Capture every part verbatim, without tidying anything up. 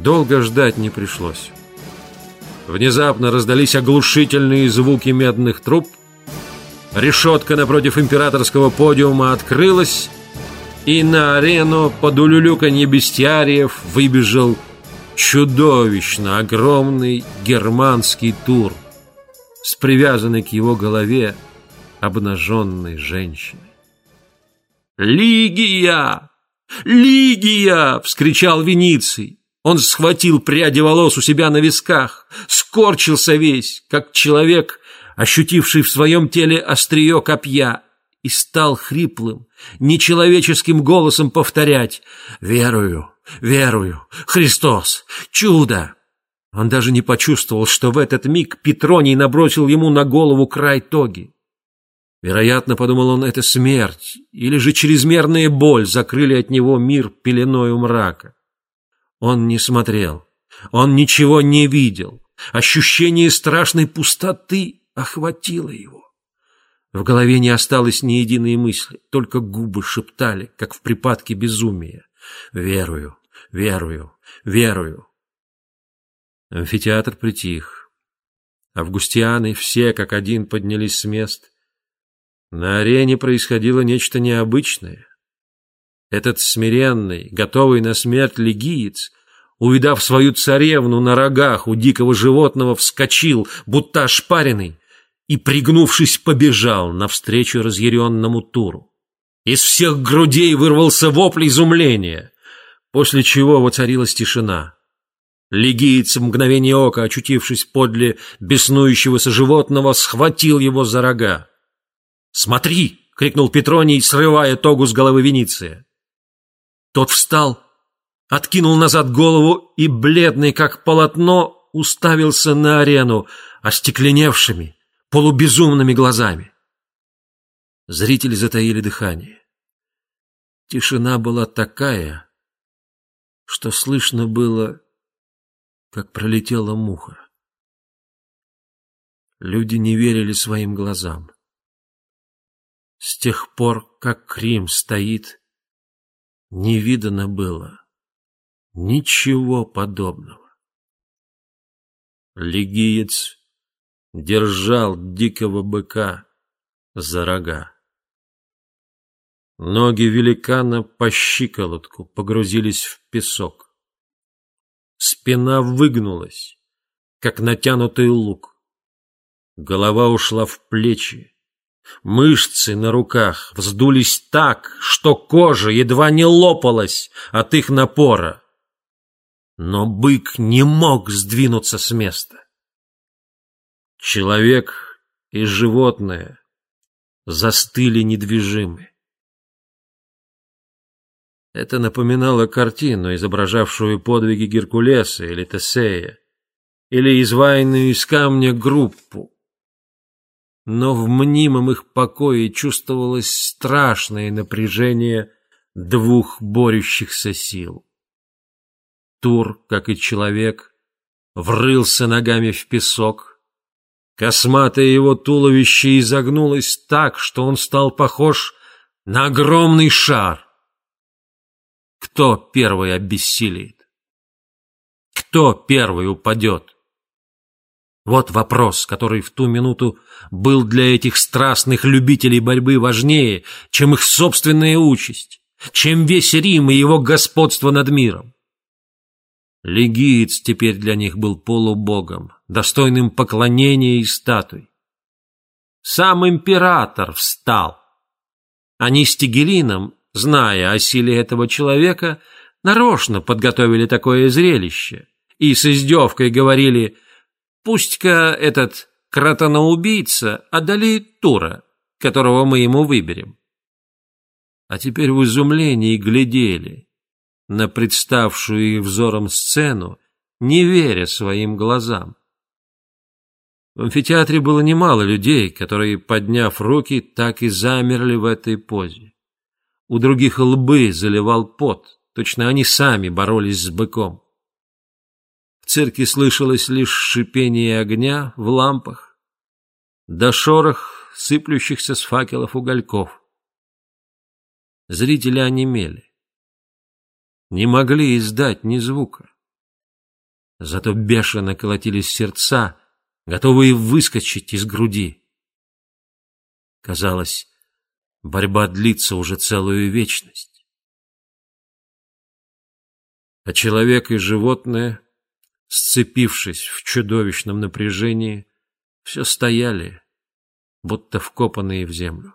Долго ждать не пришлось. Внезапно раздались оглушительные звуки медных труб, решетка напротив императорского подиума открылась, и на арену под улюлюканье бестиариев выбежал чудовищно огромный германский тур с привязанной к его голове обнаженной женщиной. «Лигия! Лигия!» — вскричал Вениций. Он схватил пряди волос у себя на висках, скорчился весь, как человек, ощутивший в своем теле острие копья, и стал хриплым, нечеловеческим голосом повторять: «Верую, верую, Христос, чудо!» Он даже не почувствовал, что в этот миг Петроний набросил ему на голову край тоги. Вероятно, подумал он, это смерть, или же чрезмерная боль закрыли от него мир пеленою мрака. Он не смотрел, он ничего не видел. Ощущение страшной пустоты охватило его. В голове не осталось ни единой мысли, только губы шептали, как в припадке безумия: «Верую, верую, верую». Амфитеатр притих. Августианы все как один поднялись с мест. На арене происходило нечто необычное. Этот смиренный, готовый на смерть лигиец, увидав свою царевну на рогах у дикого животного, вскочил, будто ошпаренный, и, пригнувшись, побежал навстречу разъяренному Туру. Из всех грудей вырвался вопль изумления, после чего воцарилась тишина. Лигиец, в мгновение ока очутившись подле беснующегося животного, схватил его за рога. «Смотри!» — крикнул Петроний, срывая тогу с головы Вениция. Тот встал, откинул назад голову и, бледный как полотно, уставился на арену остекленевшими, полубезумными глазами. Зрители затаили дыхание. Тишина была такая, что слышно было, как пролетела муха. Люди не верили своим глазам. С тех пор, как Рим стоит, не видано было ничего подобного. Лигиец держал дикого быка за рога. Ноги великана по щиколотку погрузились в песок. Спина выгнулась, как натянутый лук. Голова ушла в плечи. Мышцы на руках вздулись так, что кожа едва не лопалась от их напора. Но бык не мог сдвинуться с места. Человек и животное застыли недвижимы. Это напоминало картину, изображавшую подвиги Геркулеса или Тесея, или изваянную из камня группу. Но в мнимом их покое чувствовалось страшное напряжение двух борющихся сил. Тур, как и человек, врылся ногами в песок. Косматое его туловище изогнулось так, что он стал похож на огромный шар. Кто первый обессилеет? Кто первый упадет? Вот вопрос, который в ту минуту был для этих страстных любителей борьбы важнее, чем их собственная участь, чем весь Рим и его господство над миром. Лигиец теперь для них был полубогом, достойным поклонения и статуй. Сам император встал. Они с Тигелином, зная о силе этого человека, нарочно подготовили такое зрелище и с издевкой говорили: «Пусть-ка этот кротоноубийца одолеет Тура, которого мы ему выберем». А теперь в изумлении глядели на представшую их взором сцену, не веря своим глазам. В амфитеатре было немало людей, которые, подняв руки, так и замерли в этой позе. У других лбы заливал пот, точно они сами боролись с быком. В цирке слышалось лишь шипение огня в лампах, да шорох сыплющихся с факелов угольков. Зрители онемели, не могли издать ни звука. зато бешено колотились сердца, готовые выскочить из груди. Казалось, борьба длится уже целую вечность. А человек и животное, сцепившись в чудовищном напряжении, все стояли, будто вкопанные в землю.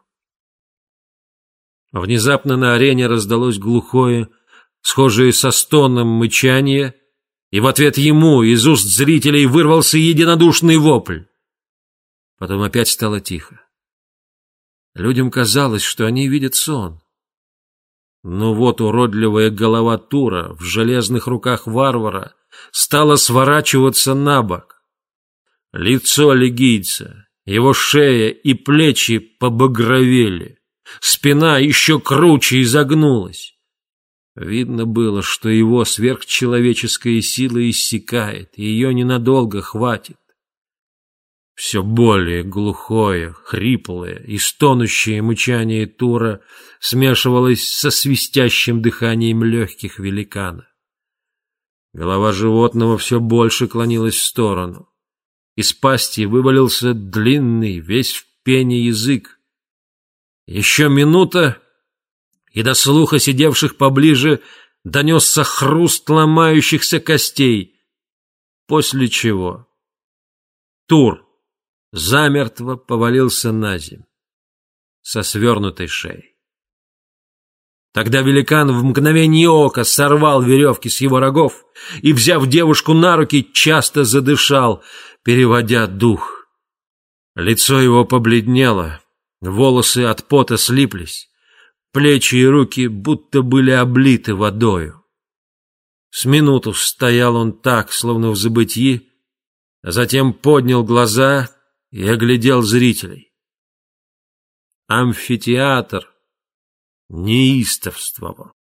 Внезапно на арене раздалось глухое, схожее со стоном мычание, и в ответ ему из уст зрителей вырвался единодушный вопль. Потом опять стало тихо. Людям казалось, что они видят сон. Но вот уродливая голова Тура в железных руках варвара стала сворачиваться на бок. Лицо лигийца, его шея и плечи побагровели. Спина еще круче изогнулась. Видно было, что его сверхчеловеческая сила иссякает, и ее ненадолго хватит. Все более глухое, хриплое и стонущее мычание Тура смешивалось со свистящим дыханием легких великана. Голова животного все больше клонилась в сторону. Из пасти вывалился длинный, весь в пене язык. Еще минута, и до слуха сидевших поближе донесся хруст ломающихся костей, после чего Тур замертво повалился на землю со свернутой шеей. Тогда великан в мгновение ока сорвал веревки с его рогов и, взяв девушку на руки, часто задышал, переводя дух. Лицо его побледнело, волосы от пота слиплись, плечи и руки будто были облиты водою. С минуту стоял он так, словно в забытьи, а затем поднял глаза и оглядел зрителей. Амфитеатр неистовствовал.